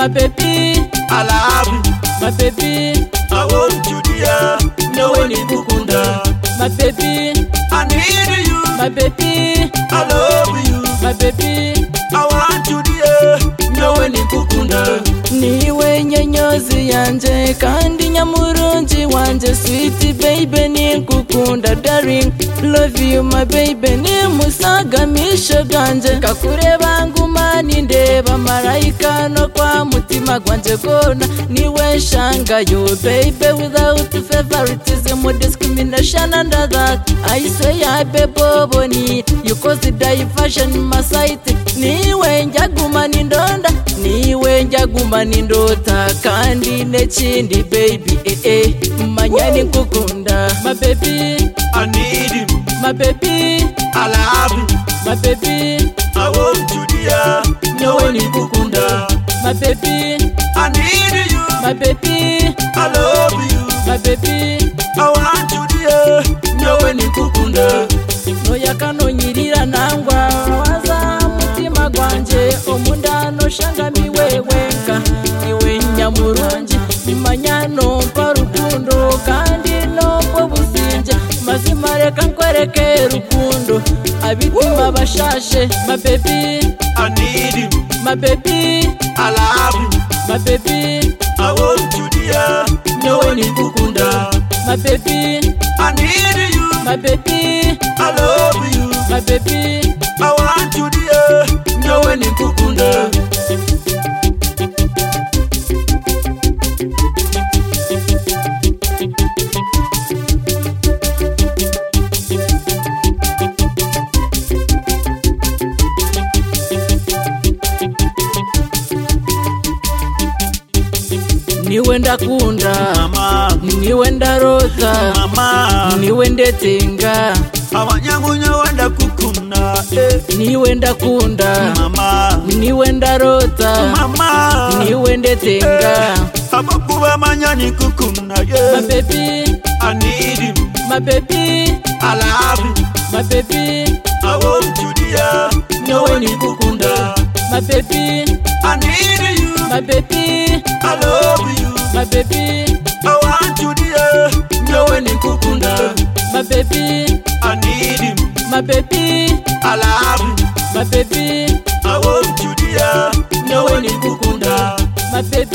my baby, I love you, my baby, I want you dear. nawe nikukunda, my baby, I need you, my baby, I love you, my baby, I want you dear. nawe nikukunda. Niwe nyenyozi yanje kandi nyamurungi wanje, sweet baby nikukunda darling, love you my baby, ni musagamisho ganje, kakureba ngumani ndeba marayika no kwa mutima gwanje gona, niwe shangayo baby, without favoritism or discrimination under that, I swear beboboni you cause the diversion in my sight, niwe njaguma nindonda, niwe njaguma nindota kandi nekindi baby manyani nkukunda, my baby, I need you, my baby, I love you, my baby, I want you dear. nawe nikukunda, my baby, I need you, my baby, I love you, my baby, I want you dear. nawe nikukunda. Noyaka nonyirira nangwa waza mutima gwanje, omundano shangamiwe wenka, iwe nyamurungi nimanya nompa rukundo kandi nompa businje, mazima reka nkwereke rukundo abitima bashashe, my baby, I need you, my baby, I love you, my baby, I want you dear. nawe nikukunda, my baby, I need you, my baby, I love you, my baby, I want you dear. nawe nikukunda. Niwe ndakunda, Mama, niwe ndarota, mama, niwe ndetenga, abanyamunya wenda kukuna, niwe ndakunda, mama, niwe ndarota, mama, niwe ndetenga, abakuba manyani kukuna, my baby, I need you, my baby, I love you, my baby, I want you dear. nawe nikukunda, my baby, I need you, my baby, I love you, my baby, I want you dear. nawe nikukunda, my baby, I need you, my baby, I love you, my baby, I want you dear. nawe nikukunda, my baby.